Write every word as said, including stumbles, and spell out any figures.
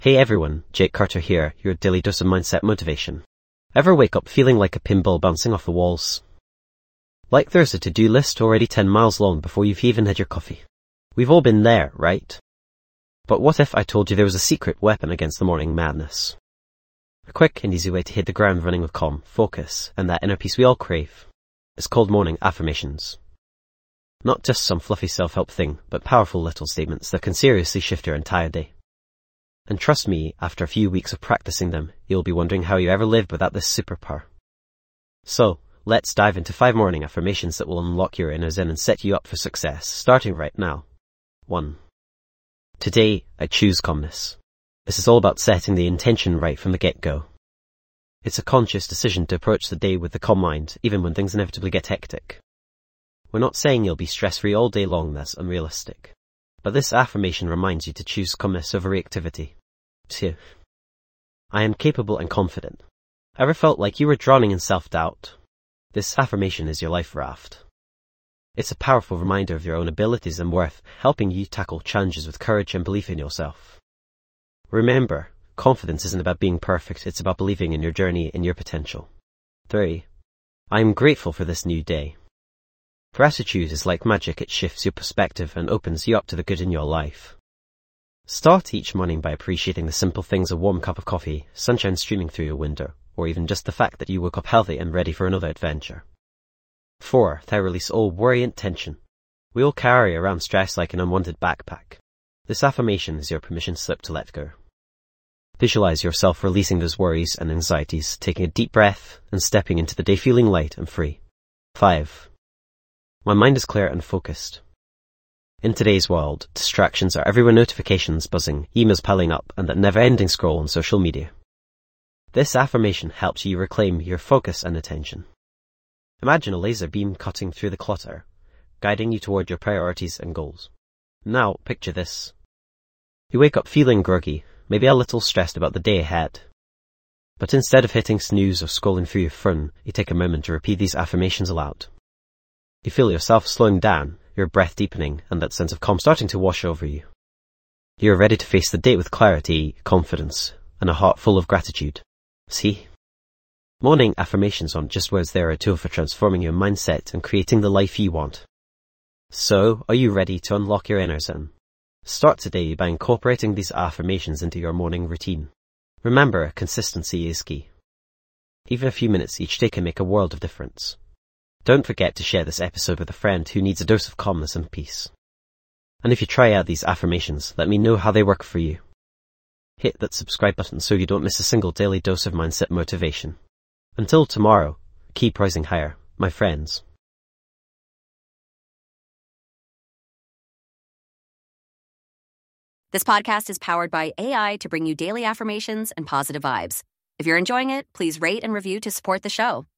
Hey everyone, Jake Carter here, your daily dose of mindset motivation. Ever wake up feeling like a pinball bouncing off the walls? Like there's a to-do list already ten miles long before you've even had your coffee. We've all been there, right? But what if I told you there was a secret weapon against the morning madness? A quick and easy way to hit the ground running with calm, focus, and that inner peace we all crave. It's called morning affirmations. Not just some fluffy self-help thing, but powerful little statements that can seriously shift your entire day. And trust me, after a few weeks of practicing them, you'll be wondering how you ever lived without this superpower. So, let's dive into five morning affirmations that will unlock your inner zen and set you up for success, starting right now. one. Today, I choose calmness. This is all about setting the intention right from the get-go. It's a conscious decision to approach the day with a calm mind, even when things inevitably get hectic. We're not saying you'll be stress-free all day long, that's unrealistic. But this affirmation reminds you to choose calmness over reactivity. two. I am capable and confident. Ever felt like you were drowning in self-doubt? This affirmation is your life raft. It's a powerful reminder of your own abilities and worth, helping you tackle challenges with courage and belief in yourself. Remember, confidence isn't about being perfect, it's about believing in your journey and your potential. three. I am grateful for this new day. Gratitude is like magic, it shifts your perspective and opens you up to the good in your life. Start each morning by appreciating the simple things: a warm cup of coffee, sunshine streaming through your window, or even just the fact that you woke up healthy and ready for another adventure. four. They release all worry and tension. We all carry around stress like an unwanted backpack. This affirmation is your permission slip to let go. Visualize yourself releasing those worries and anxieties, taking a deep breath and stepping into the day feeling light and free. five. My mind is clear and focused. In today's world, distractions are everywhere: notifications buzzing, emails piling up, and that never-ending scroll on social media. This affirmation helps you reclaim your focus and attention. Imagine a laser beam cutting through the clutter, guiding you toward your priorities and goals. Now, picture this. You wake up feeling groggy, maybe a little stressed about the day ahead. But instead of hitting snooze or scrolling through your phone, you take a moment to repeat these affirmations aloud. You feel yourself slowing down, your breath deepening, and that sense of calm starting to wash over you. You're ready to face the day with clarity, confidence, and a heart full of gratitude. See? Morning affirmations aren't just words, they're a tool for transforming your mindset and creating the life you want. So, are you ready to unlock your inner zen? Start today by incorporating these affirmations into your morning routine. Remember, consistency is key. Even a few minutes each day can make a world of difference. Don't forget to share this episode with a friend who needs a dose of calmness and peace. And if you try out these affirmations, let me know how they work for you. Hit that subscribe button so you don't miss a single daily dose of mindset motivation. Until tomorrow, keep rising higher, my friends. This podcast is powered by A I to bring you daily affirmations and positive vibes. If you're enjoying it, please rate and review to support the show.